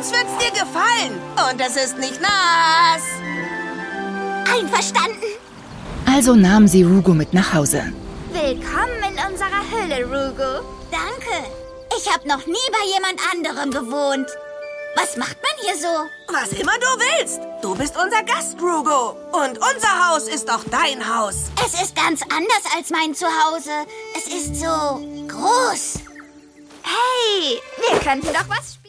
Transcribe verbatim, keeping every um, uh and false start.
uns wird's dir gefallen. Und es ist nicht nass. Einverstanden. Also nahm sie Rugo mit nach Hause. Willkommen in unserer Höhle, Rugo. Danke. Ich habe noch nie bei jemand anderem gewohnt. Was macht man hier so? Was immer du willst. Du bist unser Gast, Rugo. Und unser Haus ist auch dein Haus. Es ist ganz anders als mein Zuhause. Es ist so groß. Hey, wir könnten doch was